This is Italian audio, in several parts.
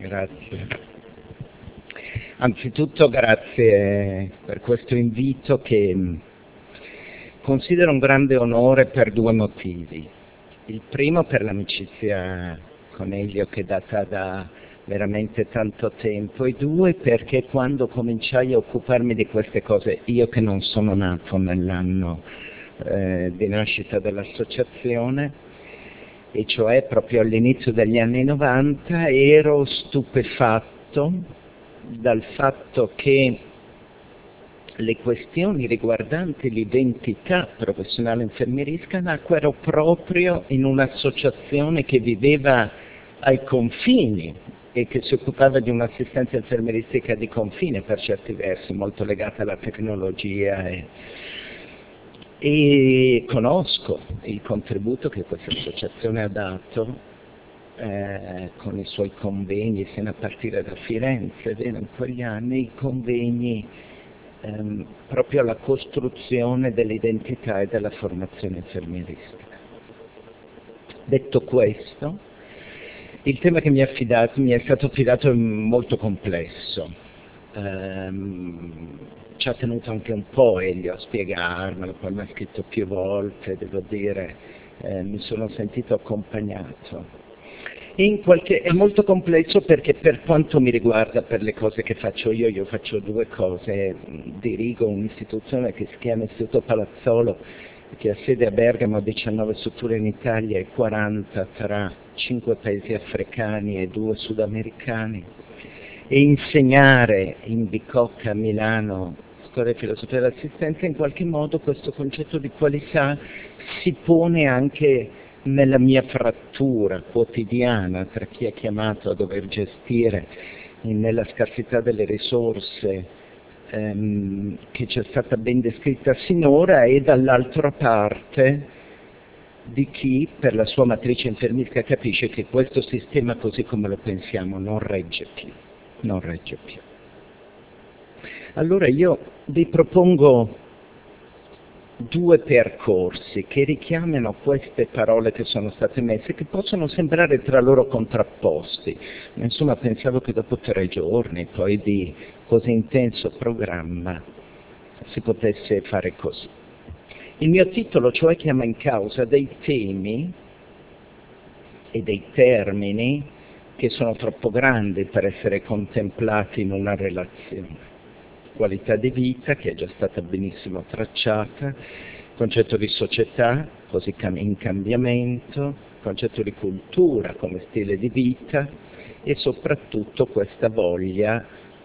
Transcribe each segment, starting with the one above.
Grazie. Anzitutto grazie per questo invito che considero un grande onore per due motivi. Il primo per l'amicizia con Elio che data da veramente tanto tempo, e due perché quando cominciai a occuparmi di queste cose, io che non sono nato nell'anno di nascita dell'associazione, e cioè proprio all'inizio degli anni 90, ero stupefatto dal fatto che le questioni riguardanti l'identità professionale infermieristica nacquero proprio in un'associazione che viveva ai confini e che si occupava di un'assistenza infermieristica di confine per certi versi, molto legata alla tecnologia e conosco il contributo che questa associazione ha dato con i suoi convegni, fino a partire da Firenze, vero, in quegli anni, i convegni proprio alla costruzione dell'identità e della formazione infermieristica. Detto questo, il tema che mi è stato affidato è molto complesso. Ci ha tenuto anche un po' Elio a spiegarmelo, poi mi ha scritto più volte, devo dire, mi sono sentito accompagnato. È molto complesso perché per quanto mi riguarda, per le cose che faccio io faccio due cose. Dirigo un'istituzione che si chiama Istituto Palazzolo, che ha sede a Bergamo, 19 strutture in Italia e 40 tra 5 paesi africani e 2 sudamericani, e insegnare in Bicocca a Milano storia e filosofia dell'assistenza. In qualche modo questo concetto di qualità si pone anche nella mia frattura quotidiana tra chi è chiamato a dover gestire nella scarsità delle risorse che c'è stata ben descritta sinora, e dall'altra parte di chi per la sua matrice infermieristica capisce che questo sistema così come lo pensiamo non regge più. Allora io vi propongo due percorsi che richiamano queste parole che sono state messe, che possono sembrare tra loro contrapposti, ma insomma pensavo che dopo 3 giorni poi di così intenso programma si potesse fare così. Il mio titolo, cioè, chiama in causa dei temi e dei termini che sono troppo grandi per essere contemplati in una relazione. Qualità di vita, che è già stata benissimo tracciata, concetto di società, così in cambiamento, concetto di cultura come stile di vita, e soprattutto questa voglia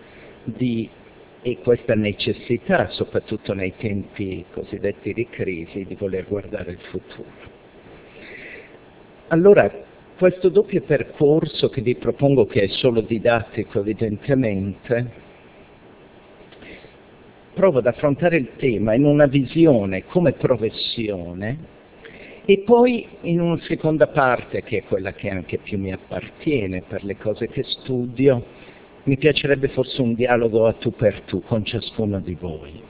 e questa necessità, soprattutto nei tempi cosiddetti di crisi, di voler guardare il futuro. Allora, questo doppio percorso che vi propongo, che è solo didattico evidentemente, provo ad affrontare il tema in una visione come professione e poi in una seconda parte, che è quella che anche più mi appartiene per le cose che studio, mi piacerebbe forse un dialogo a tu per tu con ciascuno di voi.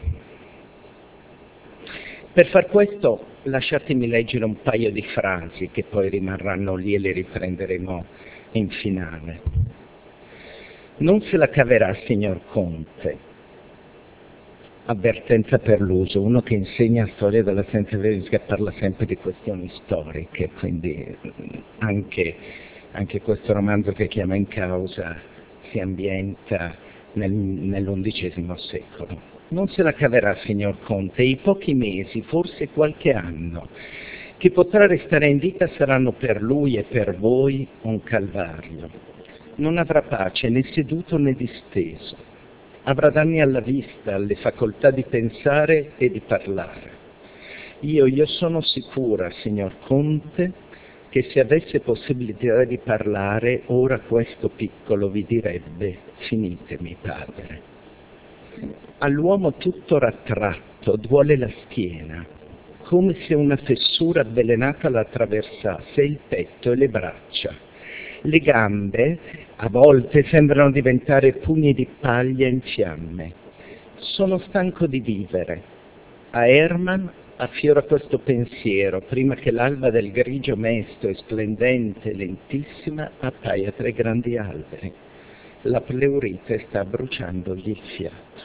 Per far questo lasciatemi leggere un paio di frasi che poi rimarranno lì e le riprenderemo in finale. Non se la caverà, signor Conte. Avvertenza per l'uso, uno che insegna storia della scienza infermieristica parla sempre di questioni storiche, quindi anche questo romanzo che chiama in causa si ambienta nell'XI secolo. Non se la caverà, signor Conte, i pochi mesi, forse qualche anno, che potrà restare in vita saranno per lui e per voi un calvario. Non avrà pace né seduto né disteso. Avrà danni alla vista, alle facoltà di pensare e di parlare. Io sono sicura, signor Conte, che se avesse possibilità di parlare, ora questo piccolo vi direbbe: finitemi, padre. All'uomo tutto rattratto duole la schiena, come se una fessura avvelenata l'attraversasse il petto e le braccia. Le gambe a volte sembrano diventare pugni di paglia in fiamme. Sono stanco di vivere. A Hermann affiora questo pensiero prima che l'alba del grigio mesto e splendente, lentissima, appaia tra i grandi alberi. la pleurite sta bruciandogli il fiato.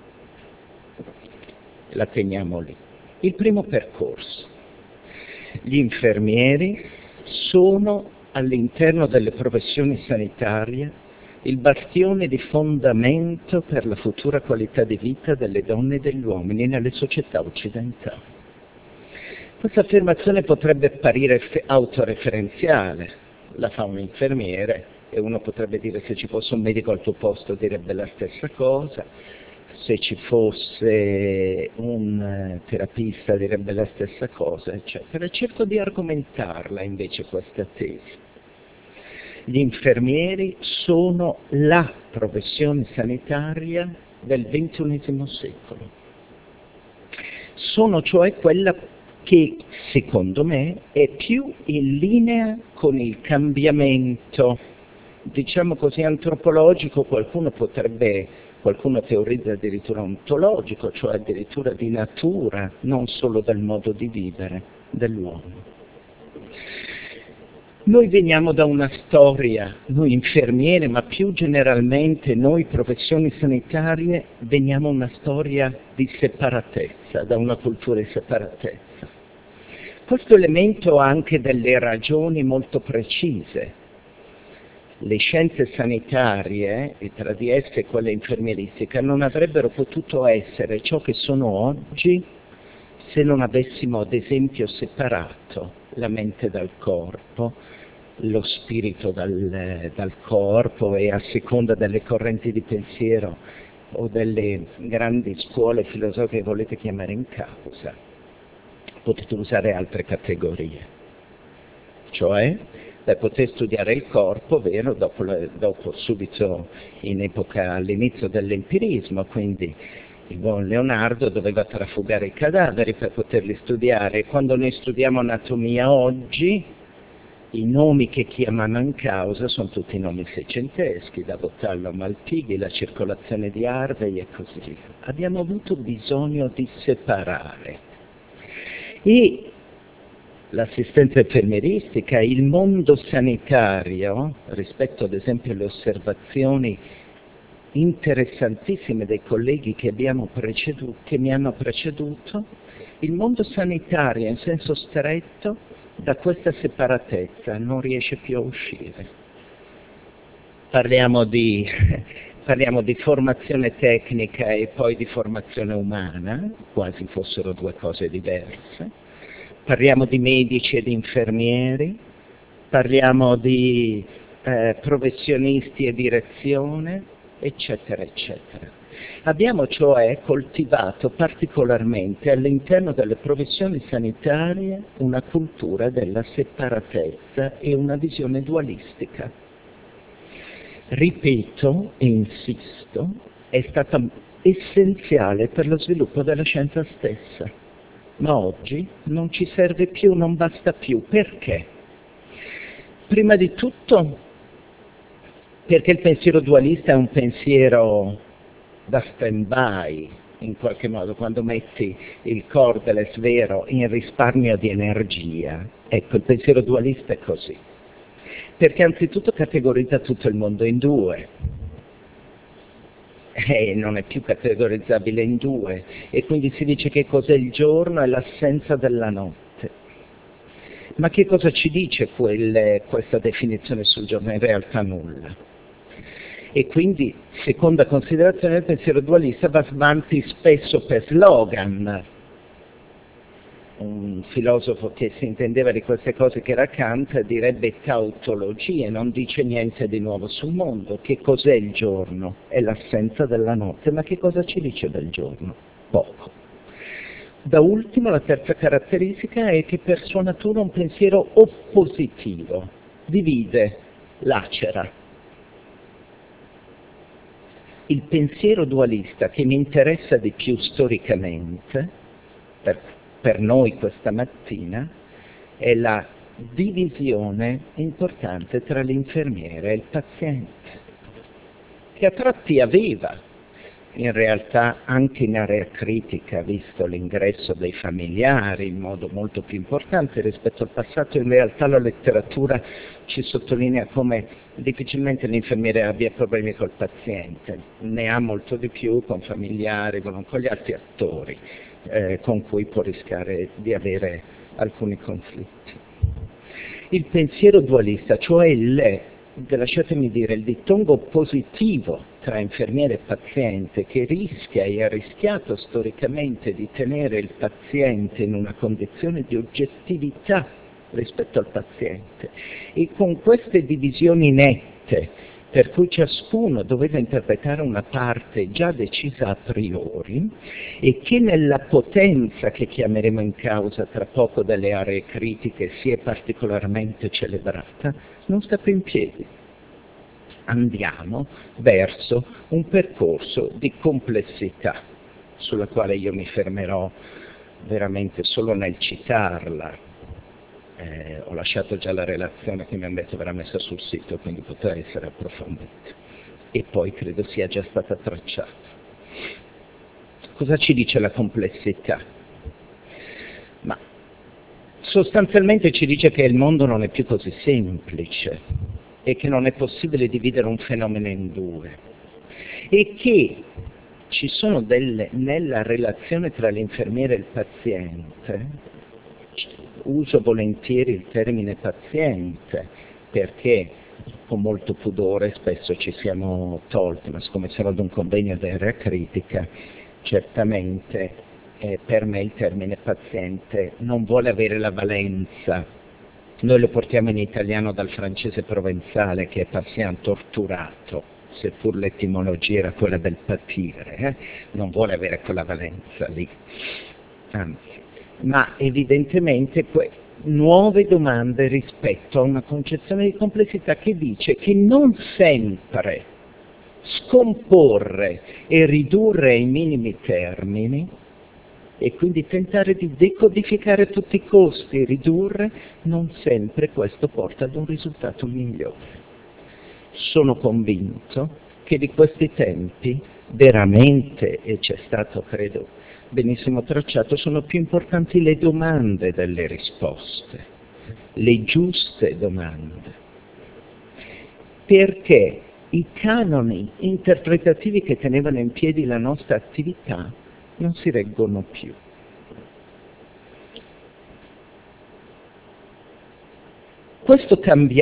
La teniamo lì. Il primo percorso. Gli infermieri sono all'interno delle professioni sanitarie il bastione di fondamento per la futura qualità di vita delle donne e degli uomini nelle società occidentali. Questa affermazione potrebbe apparire autoreferenziale, la fa un infermiere e uno potrebbe dire se ci fosse un medico al tuo posto direbbe la stessa cosa, se ci fosse un terapista direbbe la stessa cosa, eccetera. Cerco di argomentarla invece questa tesi. Gli infermieri sono la professione sanitaria del XXI secolo. Sono cioè quella che, secondo me, è più in linea con il cambiamento, diciamo così, antropologico, qualcuno teorizza addirittura ontologico, cioè addirittura di natura, non solo del modo di vivere dell'uomo. Noi veniamo da una storia, noi infermieri, ma più generalmente noi professioni sanitarie, veniamo da una storia di separatezza, da una cultura di separatezza. Questo elemento ha anche delle ragioni molto precise. Le scienze sanitarie, e tra di esse quella infermieristica, non avrebbero potuto essere ciò che sono oggi se non avessimo, ad esempio, separato la mente dal corpo, lo spirito dal corpo, e a seconda delle correnti di pensiero o delle grandi scuole filosofiche che volete chiamare in causa, potete usare altre categorie. Cioè, poter studiare il corpo, vero, dopo subito all'inizio dell'empirismo, quindi il buon Leonardo doveva trafugare i cadaveri per poterli studiare. Quando noi studiamo anatomia oggi, i nomi che chiamano in causa sono tutti nomi seicenteschi, da Botallo a Malpighi, la circolazione di Harvey e così via. Abbiamo avuto bisogno di separare. E l'assistenza infermieristica, il mondo sanitario, rispetto ad esempio alle osservazioni interessantissime dei colleghi che mi hanno preceduto, il mondo sanitario in senso stretto da questa separatezza non riesce più a uscire. Parliamo di formazione tecnica e poi di formazione umana, quasi fossero due cose diverse. Parliamo di medici e di infermieri, parliamo di professionisti e direzione, eccetera, eccetera. Abbiamo cioè coltivato particolarmente all'interno delle professioni sanitarie una cultura della separatezza e una visione dualistica. Ripeto e insisto, è stata essenziale per lo sviluppo della scienza stessa, ma oggi non ci serve più, non basta più. Perché? Prima di tutto perché il pensiero dualista è un pensiero da stand-by, in qualche modo, quando metti il cordless vero in risparmio di energia. Ecco, il pensiero dualista è così. Perché anzitutto categorizza tutto il mondo in due, e non è più categorizzabile in due, e quindi si dice che cos'è il giorno e l'assenza della notte. Ma che cosa ci dice questa definizione sul giorno? In realtà nulla. E quindi, seconda considerazione, il pensiero dualista va avanti spesso per slogan. Un filosofo che si intendeva di queste cose, che era Kant, direbbe tautologie, non dice niente di nuovo sul mondo. Che cos'è il giorno? È l'assenza della notte, ma che cosa ci dice del giorno? Poco. Da ultimo, la terza caratteristica è che per sua natura un pensiero oppositivo, divide, lacera. Il pensiero dualista che mi interessa di più storicamente, per noi questa mattina, è la divisione importante tra l'infermiere e il paziente, che a tratti aveva in realtà anche in area critica, visto l'ingresso dei familiari in modo molto più importante rispetto al passato. In realtà la letteratura ci sottolinea come difficilmente l'infermiere abbia problemi col paziente, ne ha molto di più con familiari, con gli altri attori con cui può rischiare di avere alcuni conflitti. Il pensiero dualista, cioè lasciatemi dire, il dittongo positivo tra infermiere e paziente, che rischia e ha rischiato storicamente di tenere il paziente in una condizione di oggettività rispetto al paziente, e con queste divisioni nette, per cui ciascuno doveva interpretare una parte già decisa a priori, e che nella potenza che chiameremo in causa tra poco delle aree critiche si è particolarmente celebrata, non sta più in piedi. Andiamo verso un percorso di complessità, sulla quale io mi fermerò veramente solo nel citarla. Ho lasciato già la relazione che mi hanno detto verrà messa sul sito, quindi potrà essere approfondita. E poi credo sia già stata tracciata. Cosa ci dice la complessità? Ma sostanzialmente ci dice che il mondo non è più così semplice e che non è possibile dividere un fenomeno in due, e che ci sono nella relazione tra l'infermiere e il paziente, uso volentieri il termine paziente perché con molto pudore spesso ci siamo tolti, ma siccome siamo ad un convegno d'area critica, certamente per me il termine paziente non vuole avere la valenza. Noi lo portiamo in italiano dal francese provenzale, che è patient torturato, seppur l'etimologia era quella del patire, non vuole avere quella valenza lì, anzi. Ma evidentemente nuove domande rispetto a una concezione di complessità che dice che non sempre scomporre e ridurre ai minimi termini, e quindi tentare di decodificare a tutti i costi, ridurre, non sempre questo porta ad un risultato migliore. Sono convinto che di questi tempi veramente, e c'è stato credo benissimo tracciato, sono più importanti le domande delle risposte, le giuste domande, perché i canoni interpretativi che tenevano in piedi la nostra attività non si reggono più. Questo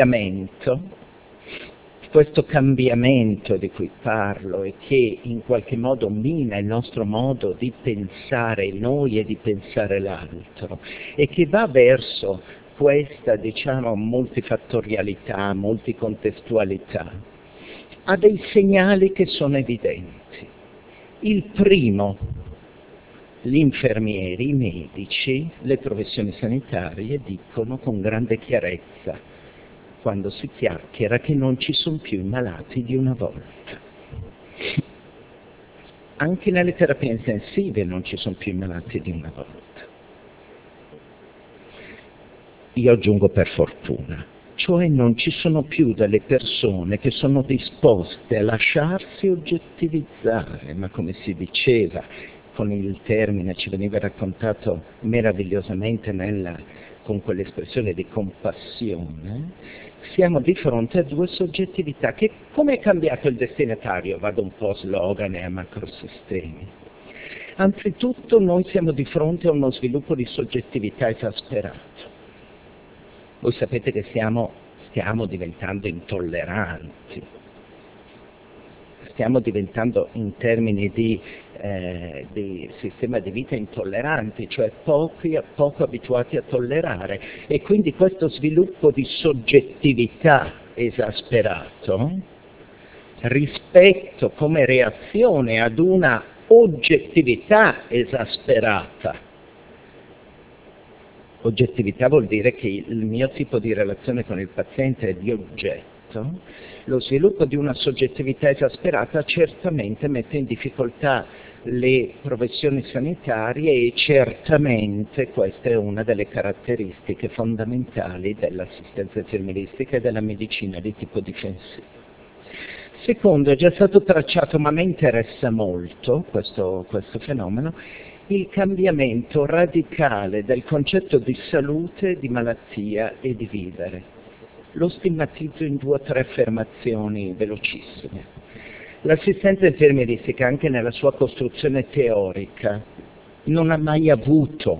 cambiamento di cui parlo e che in qualche modo mina il nostro modo di pensare noi e di pensare l'altro, e che va verso questa, diciamo, multifattorialità, multicontestualità, ha dei segnali che sono evidenti. Il primo: gli infermieri, i medici, le professioni sanitarie dicono con grande chiarezza, quando si chiacchiera, che non ci sono più i malati di una volta. Anche nelle terapie intensive non ci sono più i malati di una volta. Io aggiungo per fortuna, cioè non ci sono più delle persone che sono disposte a lasciarsi oggettivizzare, ma come si diceva con il termine, ci veniva raccontato meravigliosamente con quell'espressione di compassione, siamo di fronte a due soggettività. Come è cambiato il destinatario? Vado un po' a slogan e a macrosistemi. Anzitutto noi siamo di fronte a uno sviluppo di soggettività esasperato. Voi sapete che stiamo diventando intolleranti, stiamo diventando in termini di sistema di vita intolleranti, cioè poco abituati a tollerare, e quindi questo sviluppo di soggettività esasperato rispetto come reazione ad una oggettività esasperata. Oggettività vuol dire che il mio tipo di relazione con il paziente è di oggetto. Lo sviluppo di una soggettività esasperata certamente mette in difficoltà le professioni sanitarie, e certamente questa è una delle caratteristiche fondamentali dell'assistenza infermieristica e della medicina di tipo difensivo. Secondo, è già stato tracciato, ma mi interessa molto questo fenomeno, il cambiamento radicale del concetto di salute, di malattia e di vivere. Lo stigmatizzo in 2 o 3 affermazioni velocissime. L'assistenza infermieristica, anche nella sua costruzione teorica, non ha mai avuto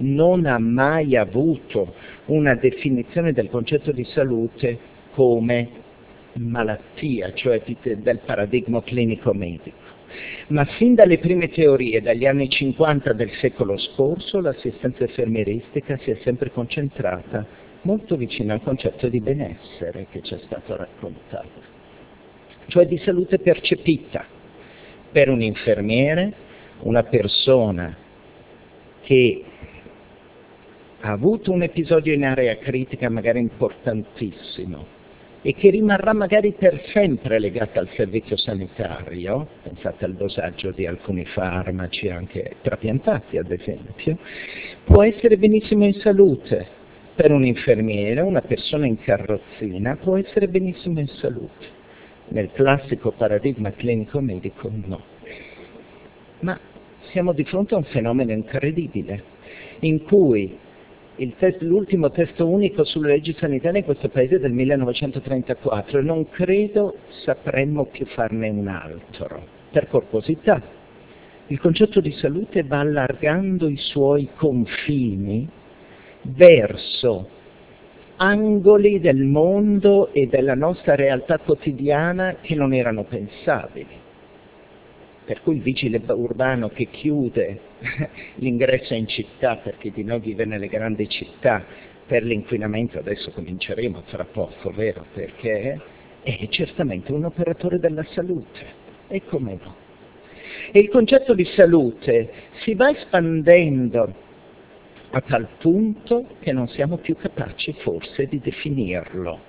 una definizione del concetto di salute come malattia, cioè del paradigma clinico-medico. Ma fin dalle prime teorie, dagli anni 50 del secolo scorso, l'assistenza infermieristica si è sempre concentrata molto vicino al concetto di benessere che ci è stato raccontato, cioè di salute percepita. Per un infermiere, una persona che ha avuto un episodio in area critica magari importantissimo e che rimarrà magari per sempre legata al servizio sanitario, pensate al dosaggio di alcuni farmaci anche trapiantati ad esempio, può essere benissimo in salute. Per un infermiere, una persona in carrozzina può essere benissimo in salute. Nel classico paradigma clinico-medico no. Ma siamo di fronte a un fenomeno incredibile, in cui l'ultimo testo unico sulle leggi sanitarie in questo paese è del 1934 e non credo sapremmo più farne un altro, per corposità. Il concetto di salute va allargando i suoi confini verso angoli del mondo e della nostra realtà quotidiana che non erano pensabili. Per cui il vigile urbano che chiude l'ingresso in città, perché di noi vive nelle grandi città, per l'inquinamento, adesso cominceremo fra poco, vero? Perché è certamente un operatore della salute, e come no? E il concetto di salute si va espandendo a tal punto che non siamo più capaci forse di definirlo.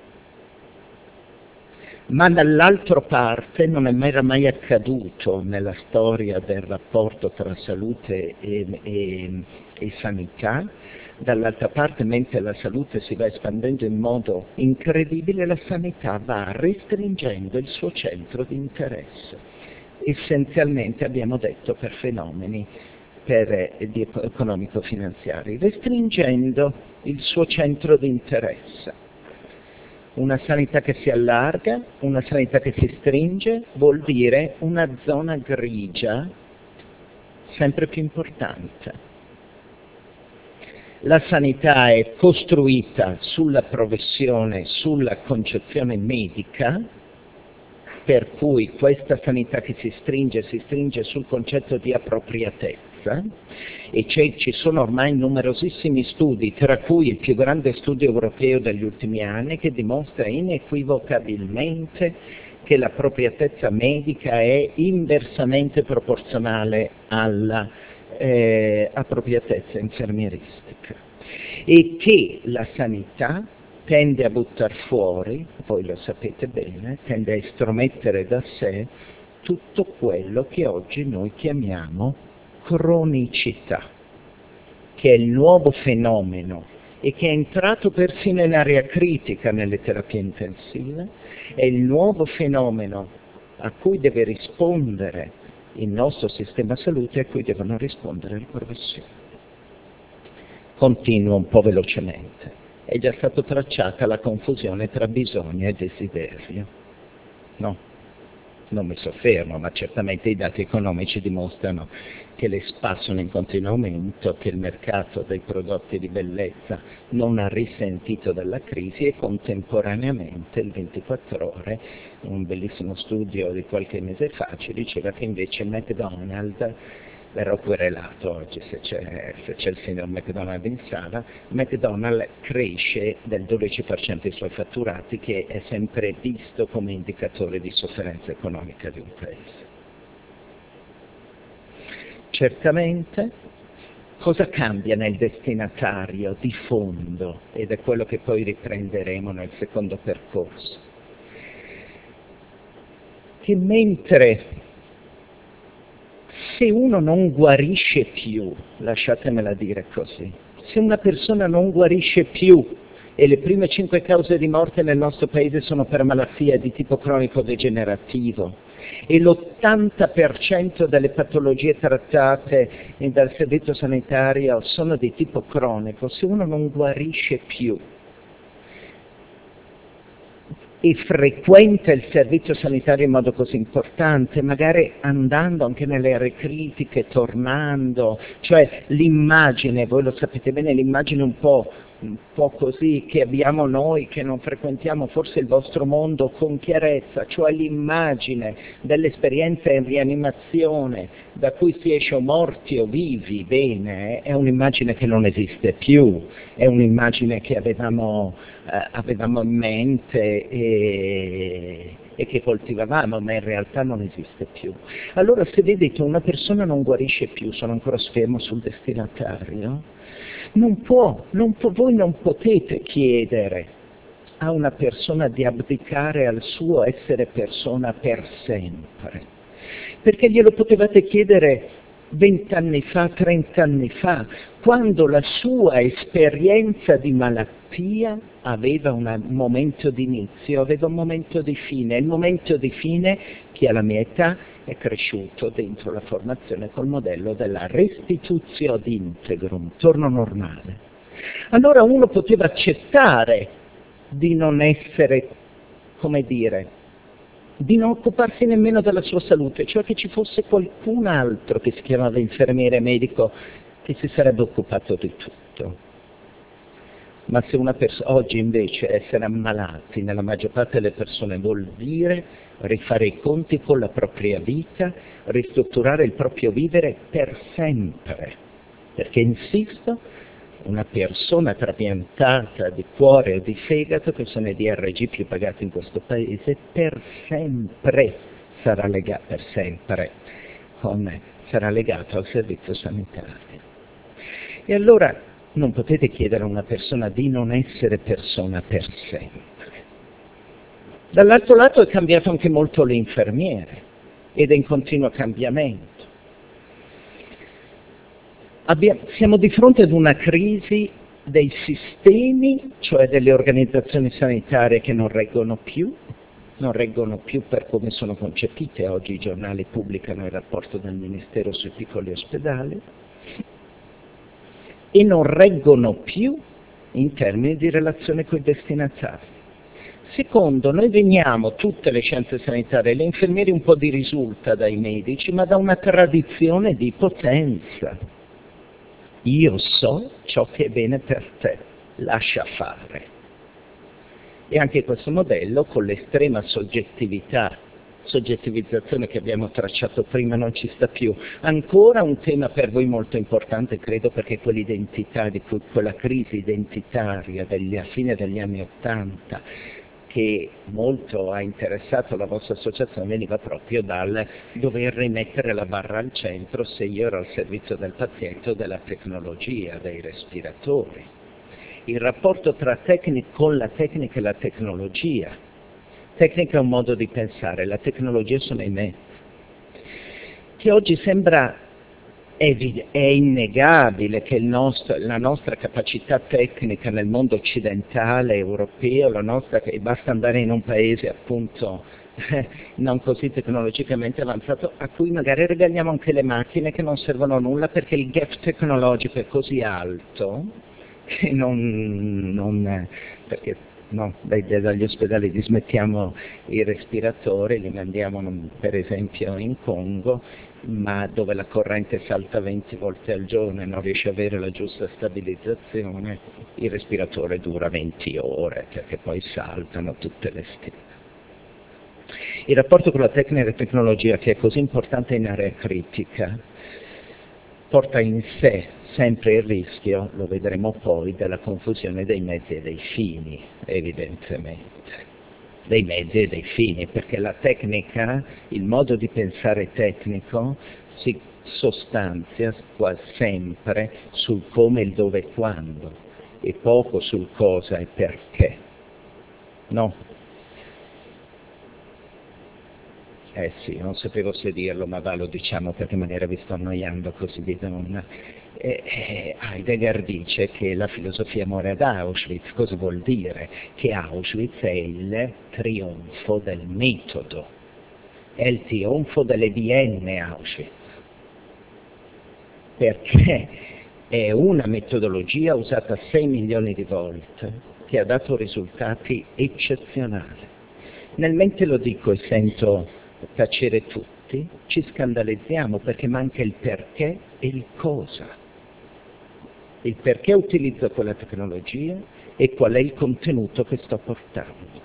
Ma dall'altra parte non è mai accaduto nella storia del rapporto tra salute e sanità. Dall'altra parte, mentre la salute si va espandendo in modo incredibile, la sanità va restringendo il suo centro di interesse. Essenzialmente, abbiamo detto, per fenomeni economico-finanziari, restringendo il suo centro di interesse. Una sanità che si allarga, una sanità che si stringe, vuol dire una zona grigia sempre più importante. La sanità è costruita sulla professione, sulla concezione medica, per cui questa sanità che si stringe sul concetto di appropriatezza, e ci sono ormai numerosissimi studi, tra cui il più grande studio europeo degli ultimi anni, che dimostra inequivocabilmente che l'appropriatezza medica è inversamente proporzionale alla appropriatezza infermieristica, e che la sanità tende a buttar fuori, voi lo sapete bene, tende a estromettere da sé tutto quello che oggi noi chiamiamo cronicità, che è il nuovo fenomeno e che è entrato persino in area critica nelle terapie intensive, è il nuovo fenomeno a cui deve rispondere il nostro sistema salute e a cui devono rispondere le professioni. Continuo un po' velocemente. È già stata tracciata la confusione tra bisogno e desiderio. No, non mi soffermo, ma certamente i dati economici dimostrano che le SPA sono in continuo aumento, che il mercato dei prodotti di bellezza non ha risentito della crisi e contemporaneamente il 24 Ore, un bellissimo studio di qualche mese fa, ci diceva che invece McDonald's, verrò querelato oggi se c'è il signor McDonald in sala, McDonald's cresce del 12% i suoi fatturati, che è sempre visto come indicatore di sofferenza economica di un paese. Certamente, cosa cambia nel destinatario di fondo, ed è quello che poi riprenderemo nel secondo percorso? Che mentre se uno non guarisce più, lasciatemela dire così, se una persona non guarisce più e le prime 5 cause di morte nel nostro paese sono per malattie di tipo cronico degenerativo e l'80% delle patologie trattate dal servizio sanitario sono di tipo cronico. Se uno non guarisce più e frequenta il servizio sanitario in modo così importante, magari andando anche nelle aree critiche, tornando, cioè l'immagine, voi lo sapete bene, l'immagine un po' così che abbiamo noi che non frequentiamo forse il vostro mondo con chiarezza, cioè l'immagine dell'esperienza in rianimazione da cui si esce o morti o vivi, bene, è un'immagine che non esiste più, è un'immagine che avevamo in mente e che coltivavamo, ma in realtà non esiste più. Allora se vedete una persona non guarisce più, sono ancora fermo sul destinatario, voi non potete chiedere a una persona di abdicare al suo essere persona per sempre, perché glielo potevate chiedere 20 anni fa, 30 anni fa, quando la sua esperienza di malattia aveva un momento di inizio, aveva un momento di fine. Il momento di fine, chi ha la mia età, è cresciuto dentro la formazione col modello della restitutio ad integrum, torno normale. Allora uno poteva accettare di non essere, come dire, di non occuparsi nemmeno della sua salute, cioè che ci fosse qualcun altro che si chiamava infermiere medico che si sarebbe occupato di tutto. Ma se una persona, oggi invece essere ammalati nella maggior parte delle persone vuol dire rifare i conti con la propria vita, ristrutturare il proprio vivere per sempre. Perché, insisto, una persona trapiantata di cuore o di fegato, che sono i DRG più pagati in questo paese, per sempre sarà legato al servizio sanitario. E allora non potete chiedere a una persona di non essere persona per sempre. Dall'altro lato è cambiato anche molto l'infermiere ed è in continuo cambiamento. Siamo di fronte ad una crisi dei sistemi, cioè delle organizzazioni sanitarie che non reggono più per come sono concepite. Oggi i giornali pubblicano il rapporto del Ministero sui piccoli ospedali, e non reggono più in termini di relazione con i destinatari. Secondo, noi veniamo, tutte le scienze sanitarie, gli infermieri un po' di risulta dai medici, ma da una tradizione di potenza. Io so ciò che è bene per te, lascia fare. E anche questo modello, con l'estrema soggettivizzazione che abbiamo tracciato prima, non ci sta più. Ancora un tema per voi molto importante, credo, perché quella crisi identitaria della fine degli anni '80 che molto ha interessato la vostra associazione veniva proprio dal dover rimettere la barra al centro se io ero al servizio del paziente o della tecnologia, dei respiratori. Il rapporto con la tecnica e la tecnologia. Tecnica è un modo di pensare, la tecnologia sono i mezzi, che oggi sembra è innegabile che la nostra capacità tecnica nel mondo occidentale, europeo, basta andare in un paese appunto non così tecnologicamente avanzato, a cui magari regaliamo anche le macchine che non servono a nulla perché il gap tecnologico è così alto che dagli ospedali dismettiamo i respiratori, li mandiamo per esempio in Congo, ma dove la corrente salta 20 volte al giorno e non riesce ad avere la giusta stabilizzazione, il respiratore dura 20 ore perché poi saltano tutte le stelle. Il rapporto con la tecnica e la tecnologia, che è così importante in area critica, porta in sé sempre il rischio, lo vedremo poi, della confusione dei mezzi e dei fini, evidentemente. Dei mezzi e dei fini, perché la tecnica, il modo di pensare tecnico, si sostanzia quasi sempre sul come, il dove e quando, e poco sul cosa e perché. No? Sì, non sapevo se dirlo, ma va, lo diciamo perché magari vi sto annoiando così di donna. Heidegger dice che la filosofia muore ad Auschwitz. Cosa vuol dire? Che Auschwitz è il trionfo del metodo, è il trionfo delle Vienne Auschwitz, perché è una metodologia usata 6 milioni di volte che ha dato risultati eccezionali. Nel mentre lo dico e sento tacere tutti, ci scandalizziamo perché manca il perché e il cosa. Il perché utilizzo quella tecnologia e qual è il contenuto che sto portando.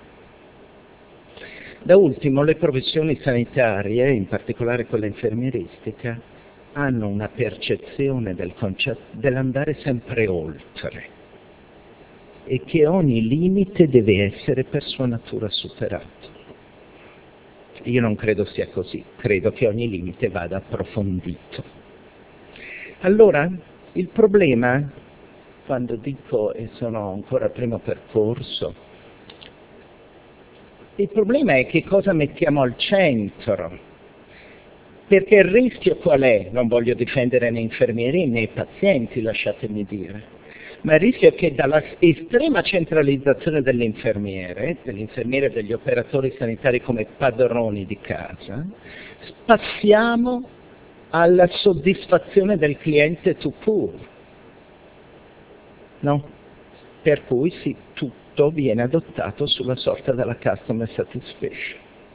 Da ultimo, le professioni sanitarie, in particolare quella infermieristica, hanno una percezione del concetto dell'andare sempre oltre e che ogni limite deve essere per sua natura superato. Io non credo sia così, credo che ogni limite vada approfondito. Allora, il problema, quando dico, e sono ancora al primo percorso, il problema è che cosa mettiamo al centro, perché il rischio qual è? Non voglio difendere né infermieri né pazienti, lasciatemi dire, ma il rischio è che dalla estrema centralizzazione dell'infermiere e degli operatori sanitari come padroni di casa, passiamo alla soddisfazione del cliente tout court, no? Per cui sì, tutto viene adottato sulla sorta della customer satisfaction.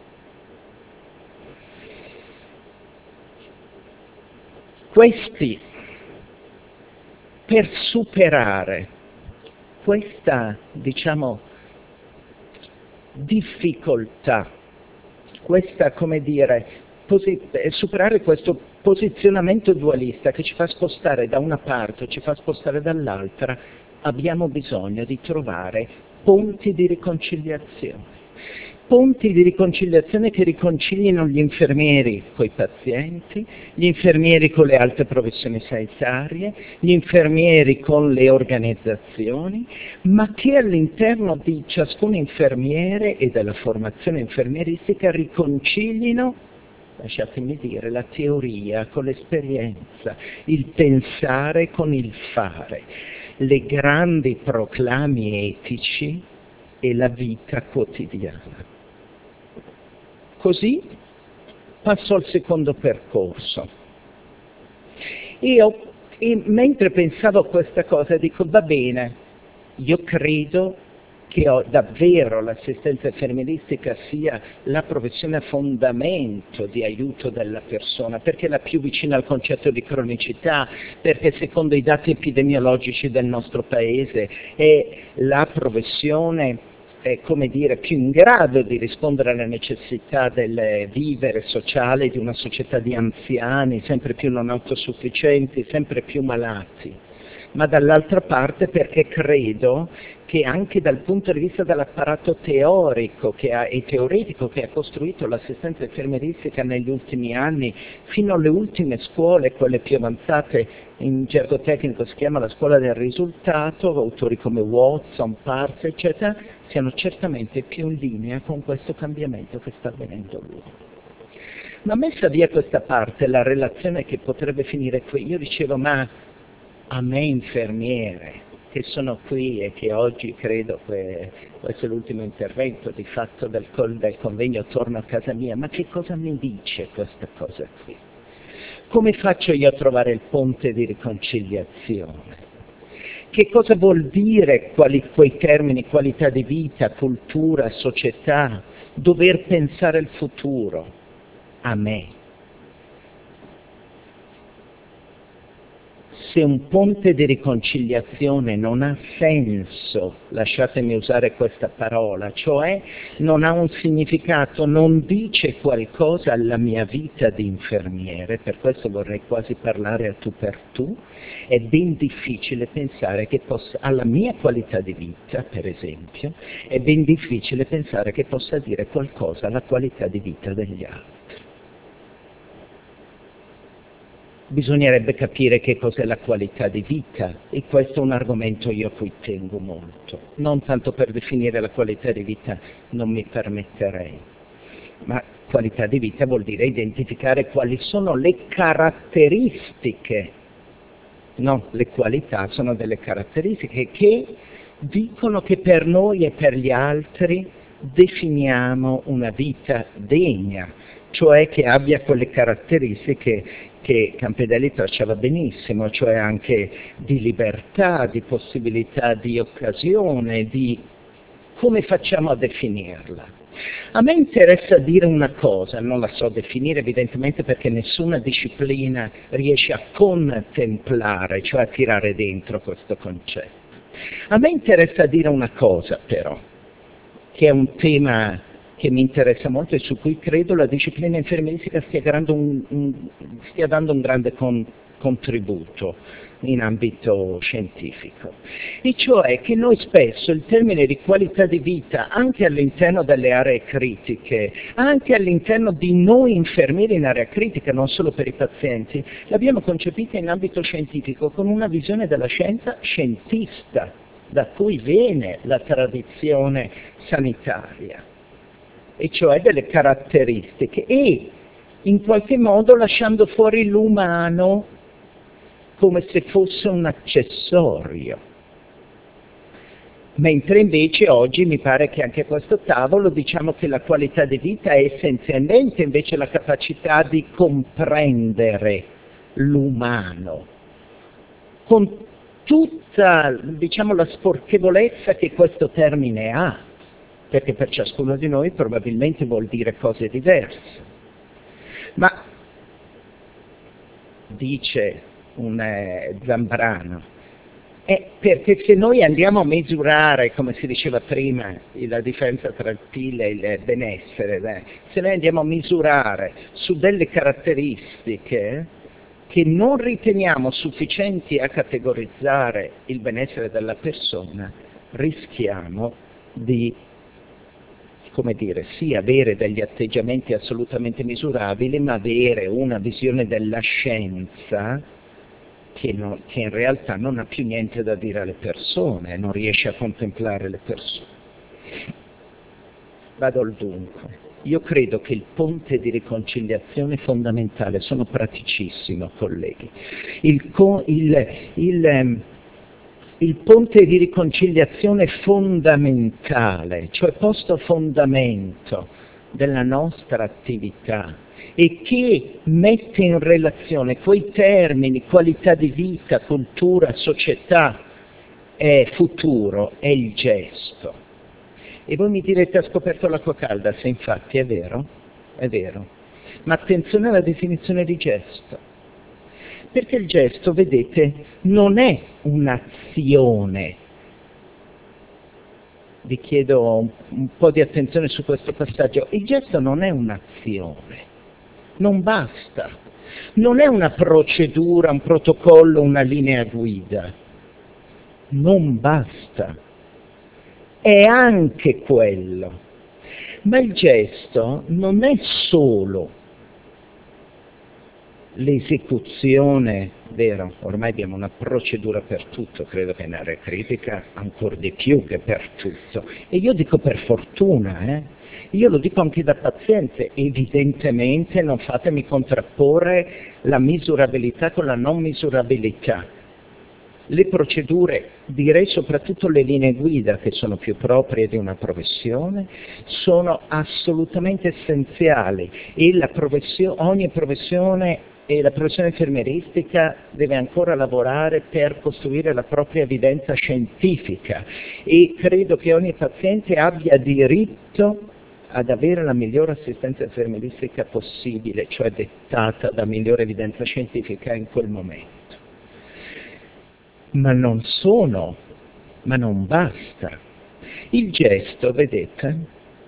Per superare questa, diciamo, difficoltà, questa, come dire, superare questo posizionamento dualista che ci fa spostare da una parte o ci fa spostare dall'altra, abbiamo bisogno di trovare ponti di riconciliazione. Ponti di riconciliazione che riconcilino gli infermieri con i pazienti, gli infermieri con le altre professioni sanitarie, gli infermieri con le organizzazioni, ma che all'interno di ciascun infermiere e della formazione infermieristica riconcilino, lasciatemi dire, la teoria con l'esperienza, il pensare con il fare, le grandi proclami etici e la vita quotidiana. Così passo al secondo percorso. E mentre pensavo a questa cosa dico, va bene, io credo che davvero l'assistenza infermieristica sia la professione a fondamento di aiuto della persona, perché è la più vicina al concetto di cronicità, perché secondo i dati epidemiologici del nostro Paese è la professione come dire, più in grado di rispondere alle necessità del vivere sociale di una società di anziani, sempre più non autosufficienti, sempre più malati. Ma dall'altra parte perché credo che anche dal punto di vista dell'apparato teorico e teoretico che ha costruito l'assistenza infermieristica negli ultimi anni, fino alle ultime scuole, quelle più avanzate, in gergo tecnico si chiama la scuola del risultato, autori come Watson, Parks, eccetera, siano certamente più in linea con questo cambiamento che sta avvenendo lì. Ma messa via questa parte, la relazione che potrebbe finire qui, io dicevo, ma a me infermiere, che sono qui e che oggi credo che questo è l'ultimo intervento di fatto del convegno Torno a casa mia, ma che cosa mi dice questa cosa qui? Come faccio io a trovare il ponte di riconciliazione? Che cosa vuol dire quei termini, qualità di vita, cultura, società, dover pensare il futuro a me? Se un ponte di riconciliazione non ha senso, lasciatemi usare questa parola, cioè non ha un significato, non dice qualcosa alla mia vita di infermiere, per questo vorrei quasi parlare a tu per tu, è ben difficile pensare che possa, alla mia qualità di vita, per esempio, è ben difficile pensare che possa dire qualcosa alla qualità di vita degli altri. Bisognerebbe capire che cos'è la qualità di vita e questo è un argomento io a cui tengo molto. Non tanto per definire la qualità di vita, non mi permetterei, ma qualità di vita vuol dire identificare quali sono le caratteristiche no, le qualità sono delle caratteristiche che dicono che per noi e per gli altri definiamo una vita degna, cioè che abbia quelle caratteristiche che Campedelli tracciava benissimo, cioè anche di libertà, di possibilità di occasione, di come facciamo a definirla. A me interessa dire una cosa, non la so definire evidentemente perché nessuna disciplina riesce a contemplare, cioè a tirare dentro questo concetto. A me interessa dire una cosa però, che è un tema che mi interessa molto e su cui credo la disciplina infermieristica stia dando un grande contributo in ambito scientifico, e cioè che noi spesso il termine di qualità di vita, anche all'interno delle aree critiche, anche all'interno di noi infermieri in area critica, non solo per i pazienti, l'abbiamo concepita in ambito scientifico con una visione della scienza scientista, da cui viene la tradizione sanitaria, e cioè delle caratteristiche, e in qualche modo lasciando fuori l'umano come se fosse un accessorio. Mentre invece oggi mi pare che anche a questo tavolo diciamo che la qualità di vita è essenzialmente invece la capacità di comprendere l'umano, con tutta, diciamo, la sporchevolezza che questo termine ha, perché per ciascuno di noi probabilmente vuol dire cose diverse. Ma dice un Zambrano, perché se noi andiamo a misurare, come si diceva prima, la differenza tra il PIL e il benessere, se noi andiamo a misurare su delle caratteristiche che non riteniamo sufficienti a categorizzare il benessere della persona, rischiamo di, come dire, sì, avere degli atteggiamenti assolutamente misurabili, ma avere una visione della scienza che in realtà non ha più niente da dire alle persone, non riesce a contemplare le persone. Vado al dunque. Io credo che il ponte di riconciliazione è fondamentale, sono praticissimo, colleghi. Il ponte di riconciliazione fondamentale, cioè posto fondamento della nostra attività, e che mette in relazione quei termini, qualità di vita, cultura, società e futuro, è il gesto. E voi mi direte: ha scoperto l'acqua calda? Se infatti è vero, ma attenzione alla definizione di gesto, perché il gesto, vedete, non è un'azione. Vi chiedo un po' di attenzione su questo passaggio. Il gesto non è un'azione, non basta, non è una procedura, un protocollo, una linea guida, non basta, è anche quello, ma il gesto non è solo l'esecuzione, vero, ormai abbiamo una procedura per tutto, credo che in area critica ancora di più che per tutto, e io dico per fortuna, io lo dico anche da paziente, evidentemente non fatemi contrapporre la misurabilità con la non misurabilità. Le procedure, direi soprattutto le linee guida, che sono più proprie di una professione, sono assolutamente essenziali, e ogni professione, e la professione infermieristica deve ancora lavorare per costruire la propria evidenza scientifica, e credo che ogni paziente abbia diritto ad avere la migliore assistenza infermieristica possibile, cioè dettata da migliore evidenza scientifica in quel momento. Ma non basta. Il gesto, vedete,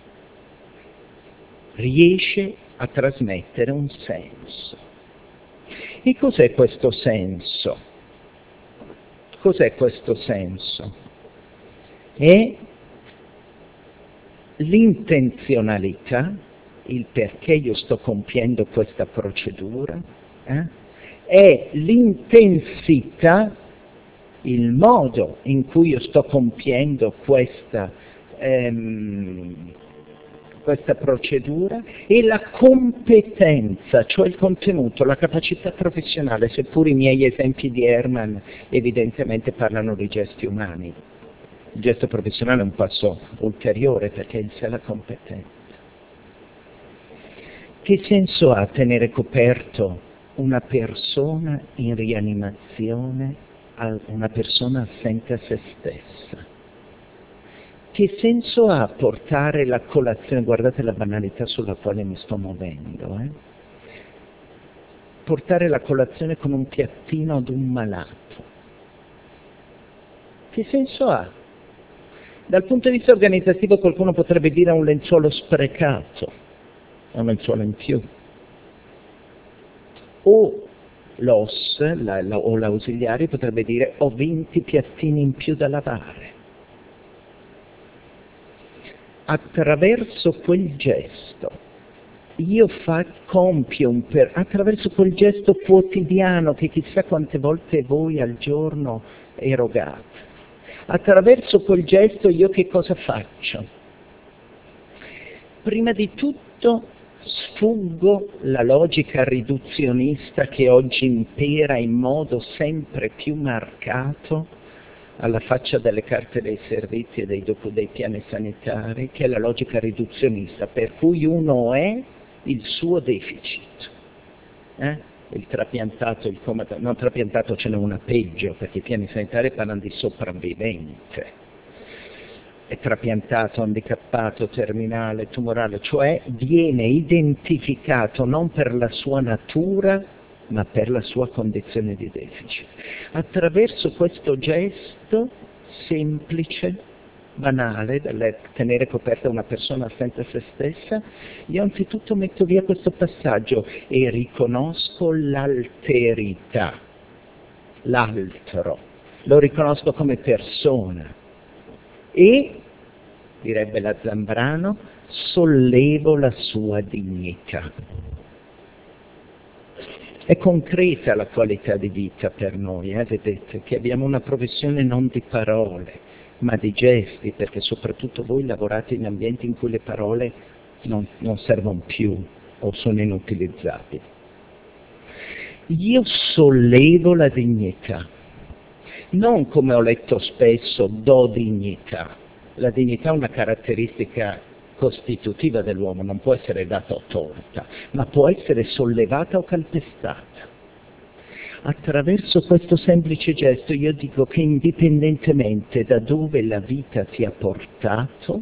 riesce a trasmettere un senso. E cos'è questo senso? Cos'è questo senso? È l'intenzionalità, il perché io sto compiendo questa procedura, è l'intensità, il modo in cui io sto compiendo questa questa procedura, e la competenza, cioè il contenuto, la capacità professionale, seppur i miei esempi di Herman evidentemente parlano di gesti umani. Il gesto professionale è un passo ulteriore perché è in sé la competenza. Che senso ha tenere coperto una persona in rianimazione, una persona assente a se stessa? Che senso ha portare la colazione, guardate la banalità sulla quale mi sto muovendo, portare la colazione con un piattino ad un malato? Che senso ha? Dal punto di vista organizzativo qualcuno potrebbe dire un lenzuolo sprecato, un lenzuolo in più. O l'OS o l'ausiliare potrebbe dire ho 20 piattini in più da lavare. Attraverso quel gesto io compio attraverso quel gesto quotidiano che chissà quante volte voi al giorno erogate. Attraverso quel gesto io che cosa faccio? Prima di tutto sfuggo la logica riduzionista che oggi impera in modo sempre più marcato alla faccia delle carte dei servizi e dei piani sanitari, che è la logica riduzionista, per cui uno è il suo deficit. Il trapiantato, non trapiantato ce n'è una peggio, perché i piani sanitari parlano di sopravvivente. È trapiantato, handicappato, terminale, tumorale, cioè viene identificato non per la sua natura, ma per la sua condizione di deficit. Attraverso questo gesto semplice, banale, tenere coperta una persona assente a se stessa, io anzitutto metto via questo passaggio e riconosco l'alterità, l'altro, lo riconosco come persona e, direbbe la Zambrano, sollevo la sua dignità. È concreta la qualità di vita per noi, vedete, che abbiamo una professione non di parole, ma di gesti, perché soprattutto voi lavorate in ambienti in cui le parole non servono più o sono inutilizzabili. Io sollevo la dignità, non come ho letto spesso, do dignità. La dignità è una caratteristica costitutiva dell'uomo, non può essere data o tolta, ma può essere sollevata o calpestata. Attraverso questo semplice gesto io dico che indipendentemente da dove la vita ti ha portato,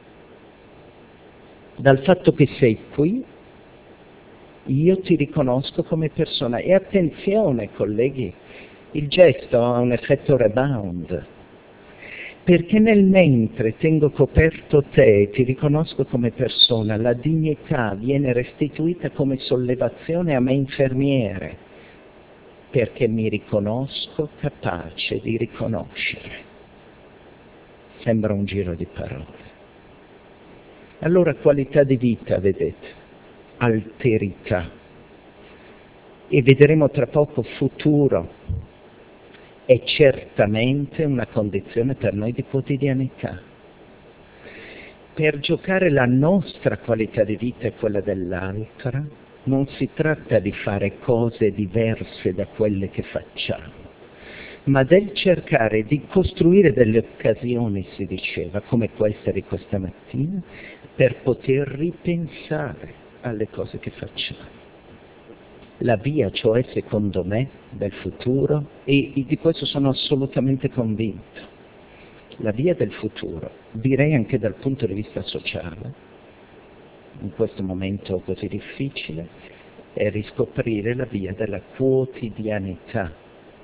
dal fatto che sei qui, io ti riconosco come persona. E attenzione, colleghi, il gesto ha un effetto rebound, perché nel mentre tengo coperto te e ti riconosco come persona, la dignità viene restituita come sollevazione a me infermiere, perché mi riconosco capace di riconoscere. Sembra un giro di parole. Allora qualità di vita, vedete, alterità, e vedremo tra poco futuro, è certamente una condizione per noi di quotidianità. Per giocare la nostra qualità di vita e quella dell'altra, non si tratta di fare cose diverse da quelle che facciamo, ma del cercare di costruire delle occasioni, si diceva, come questa di questa mattina, per poter ripensare alle cose che facciamo. La via, cioè, secondo me, del futuro, e di questo sono assolutamente convinto, la via del futuro, direi anche dal punto di vista sociale, in questo momento così difficile, è riscoprire la via della quotidianità.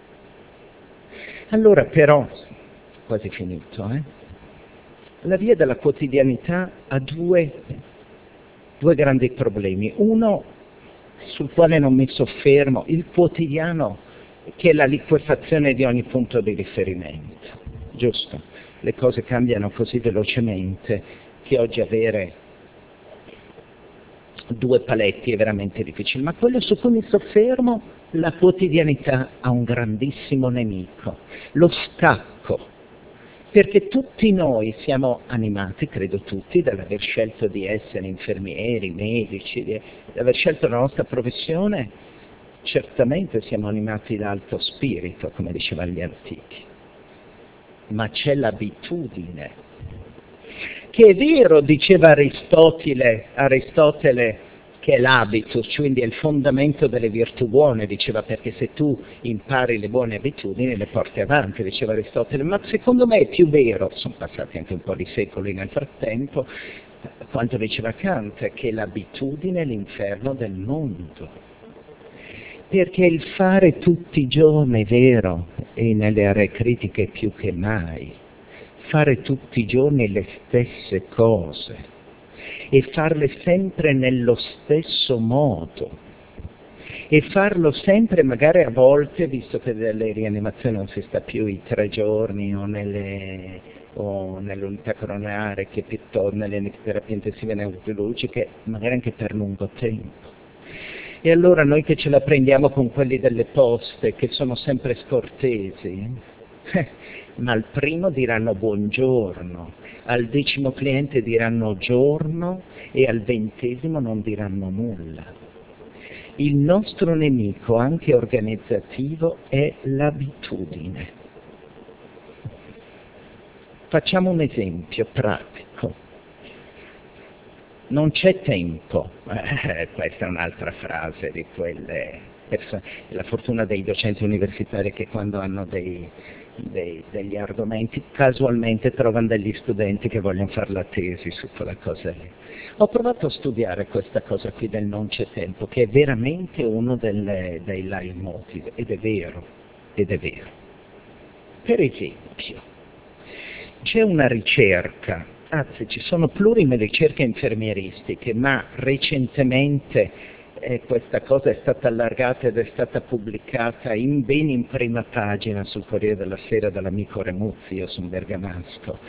Allora però, quasi finito, la via della quotidianità ha due grandi problemi. Uno, sul quale non mi soffermo, il quotidiano, che è la liquefazione di ogni punto di riferimento, giusto? Le cose cambiano così velocemente che oggi avere due paletti è veramente difficile, ma quello su cui mi soffermo, la quotidianità ha un grandissimo nemico, lo stacco Perché tutti noi siamo animati, credo tutti, dall'aver scelto di essere infermieri, medici, di aver scelto la nostra professione, certamente siamo animati da alto spirito, come dicevano gli antichi, ma c'è l'abitudine, che è vero, diceva Aristotele, che è l'habitus, quindi è il fondamento delle virtù buone, diceva, perché se tu impari le buone abitudini le porti avanti, diceva Aristotele, ma secondo me è più vero, sono passati anche un po' di secoli nel frattempo, quanto diceva Kant, che l'abitudine è l'inferno del mondo. Perché il fare tutti i giorni, è vero, e nelle aree critiche più che mai, fare tutti i giorni le stesse cose, e farle sempre nello stesso modo, e farlo sempre magari a volte, visto che delle rianimazioni non si sta più i 3 giorni o nell'unità coronare, che piuttosto nelle terapie intensive neurologiche, magari anche per lungo tempo. E allora noi che ce la prendiamo con quelli delle poste, che sono sempre scortesi, ma al primo diranno buongiorno, al 10° cliente diranno giorno e al 20° non diranno nulla. Il nostro nemico, anche organizzativo, è l'abitudine. Facciamo un esempio pratico. Non c'è tempo, questa è un'altra frase di quelle la fortuna dei docenti universitari che quando hanno degli argomenti casualmente trovano degli studenti che vogliono fare la tesi su quella cosa lì. Ho provato a studiare questa cosa qui del non c'è tempo, che è veramente uno dei leitmotiv, ed è vero. Per esempio, c'è una ricerca, anzi ci sono plurime ricerche infermieristiche, ma recentemente questa cosa è stata allargata ed è stata pubblicata bene in prima pagina sul Corriere della Sera dall'amico Remuzzi, io sono bergamasco,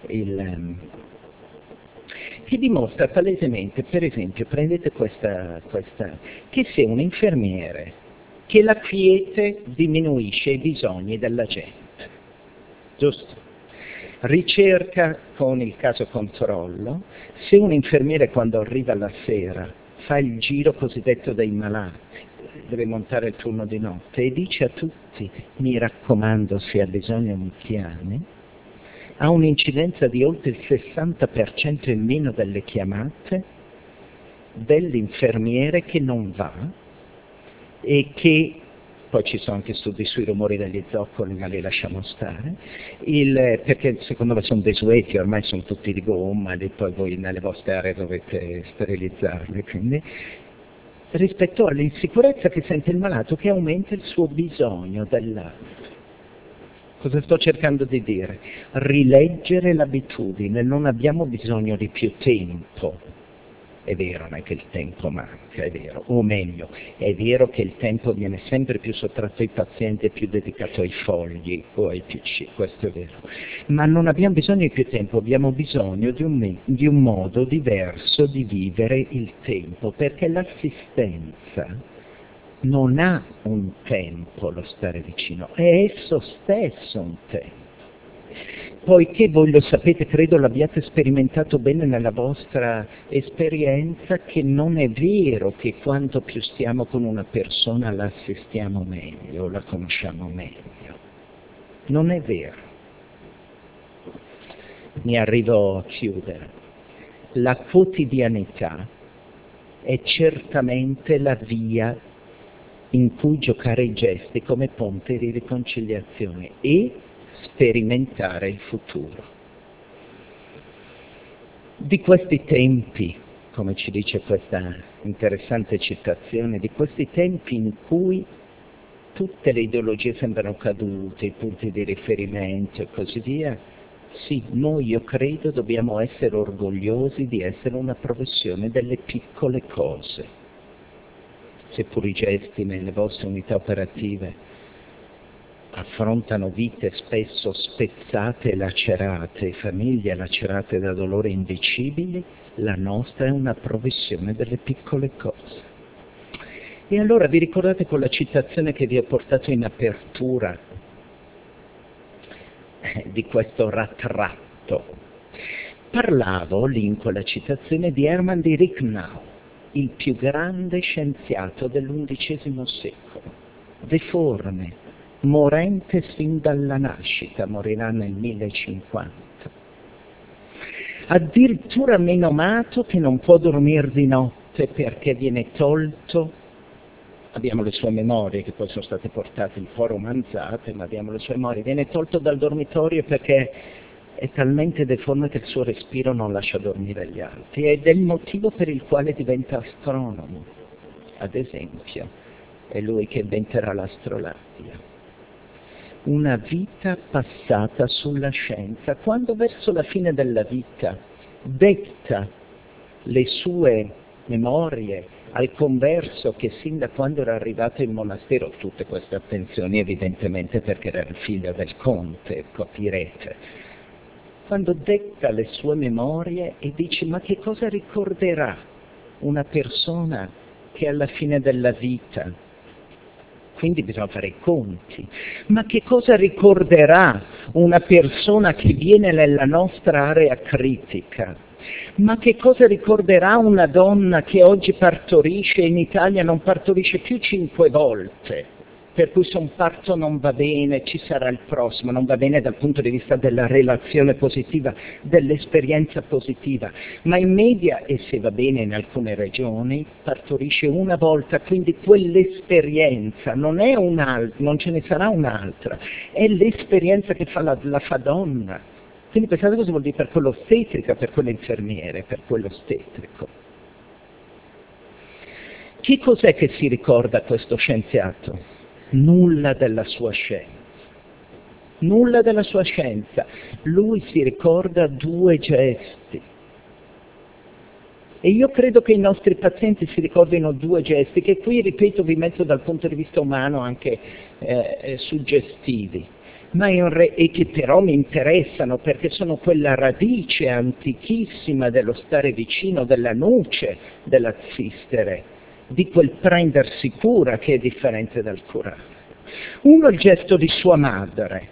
che dimostra palesemente, per esempio, prendete questa, che se un infermiere, che la quiete diminuisce i bisogni della gente, giusto? Ricerca con il caso controllo, se un infermiere quando arriva la sera fa il giro cosiddetto dei malati, deve montare il turno di notte e dice a tutti, mi raccomando se ha bisogno mi chiami, ha un'incidenza di oltre il 60% in meno delle chiamate dell'infermiere che non va e che, poi ci sono anche studi sui rumori degli zoccoli, ma li lasciamo stare, perché secondo me sono desueti, ormai sono tutti di gomma, e poi voi nelle vostre aree dovete sterilizzarli, quindi rispetto all'insicurezza che sente il malato, che aumenta il suo bisogno dell'altro. Cosa sto cercando di dire? Rileggere l'abitudine, non abbiamo bisogno di più tempo. È vero, non è che il tempo manca, è vero, o meglio, è vero che il tempo viene sempre più sottratto ai pazienti e più dedicato ai fogli o ai PC, questo è vero, ma non abbiamo bisogno di più tempo, abbiamo bisogno di un modo diverso di vivere il tempo, perché l'assistenza non ha un tempo lo stare vicino, è esso stesso un tempo. Poiché voi lo sapete, credo l'abbiate sperimentato bene nella vostra esperienza, che non è vero che quanto più stiamo con una persona la assistiamo meglio, la conosciamo meglio. Non è vero. Mi arrivo a chiudere. La quotidianità è certamente la via in cui giocare i gesti come ponte di riconciliazione e sperimentare il futuro. Di questi tempi, come ci dice questa interessante citazione, di questi tempi in cui tutte le ideologie sembrano cadute, i punti di riferimento e così via, sì, noi io credo dobbiamo essere orgogliosi di essere una professione delle piccole cose, seppur i gesti nelle vostre unità operative affrontano vite spesso spezzate e lacerate, famiglie lacerate da dolori indicibili, la nostra è una professione delle piccole cose. E allora vi ricordate quella citazione che vi ho portato in apertura? di questo ratratto. Parlavo lì con la citazione di Hermann di Reichenau, il più grande scienziato dell'XI secolo, deforme, morente sin dalla nascita, morirà nel 1050. Addirittura menomato che non può dormire di notte perché viene tolto, abbiamo le sue memorie che poi sono state portate un po' romanzate, ma abbiamo le sue memorie, viene tolto dal dormitorio perché è talmente deforme che il suo respiro non lascia dormire gli altri, ed è il motivo per il quale diventa astronomo, ad esempio, è lui che inventerà l'astrolabbia. Una vita passata sulla scienza, quando verso la fine della vita detta le sue memorie al converso che sin da quando era arrivato in monastero, tutte queste attenzioni evidentemente perché era il figlio del conte, capirete, quando detta le sue memorie e dice: ma che cosa ricorderà una persona che alla fine della vita, quindi bisogna fare i conti, ma che cosa ricorderà una persona che viene nella nostra area critica? Ma che cosa ricorderà una donna che oggi partorisce e in Italia non partorisce più 5 volte? Per cui se un parto non va bene, ci sarà il prossimo, non va bene dal punto di vista della relazione positiva, dell'esperienza positiva, ma in media, e se va bene in alcune regioni, partorisce una volta, quindi quell'esperienza non è non ce ne sarà un'altra, è l'esperienza che la fa donna. Quindi pensate cosa vuol dire per quell'ostetrica, per quell'infermiere, per quell'ostetrico. Che cos'è che si ricorda questo scienziato? Nulla della sua scienza. Nulla della sua scienza. Lui si ricorda 2 gesti. E io credo che i nostri pazienti si ricordino 2 gesti, che qui, ripeto, vi metto dal punto di vista umano anche suggestivi, e che però mi interessano perché sono quella radice antichissima dello stare vicino, della nuce della zistere, di quel prendersi cura che è differente dal curare. Uno, il gesto di sua madre.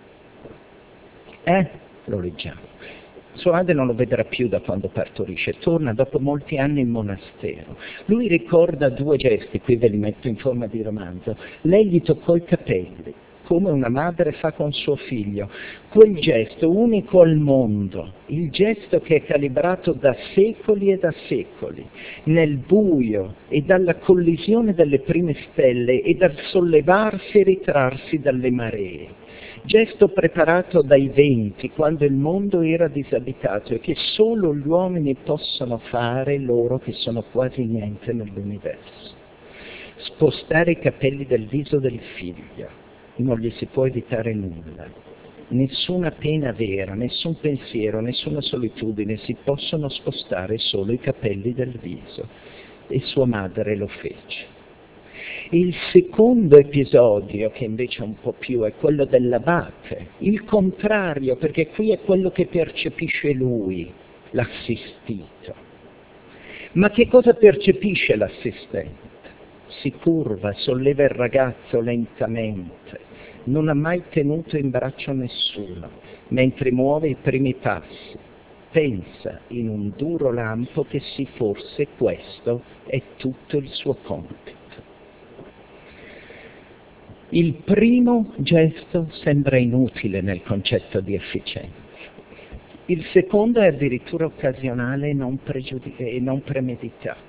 Lo leggiamo. Sua madre non lo vedrà più da quando partorisce, torna dopo molti anni in monastero. Lui ricorda 2 gesti, qui ve li metto in forma di romanzo. Lei gli toccò i capelli, come una madre fa con suo figlio. Quel gesto unico al mondo, il gesto che è calibrato da secoli e da secoli, nel buio e dalla collisione delle prime stelle e dal sollevarsi e ritrarsi dalle maree. Gesto preparato dai venti, quando il mondo era disabitato e che solo gli uomini possono fare, loro che sono quasi niente nell'universo. Spostare i capelli del viso del figlio, non gli si può evitare nulla. Nessuna pena vera, nessun pensiero, nessuna solitudine, si possono spostare solo i capelli del viso. E sua madre lo fece. Il secondo episodio, che invece è un po' più, è quello dell'abate, il contrario, perché qui è quello che percepisce lui, l'assistito. Ma che cosa percepisce l'assistente? Si curva, solleva il ragazzo lentamente, non ha mai tenuto in braccio nessuno, mentre muove i primi passi. Pensa in un duro lampo che sì, forse questo è tutto il suo compito. Il primo gesto sembra inutile nel concetto di efficienza. Il secondo è addirittura occasionale e non premeditato.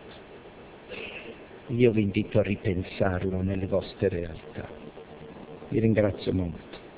Io vi invito a ripensarlo nelle vostre realtà. Vi ringrazio molto.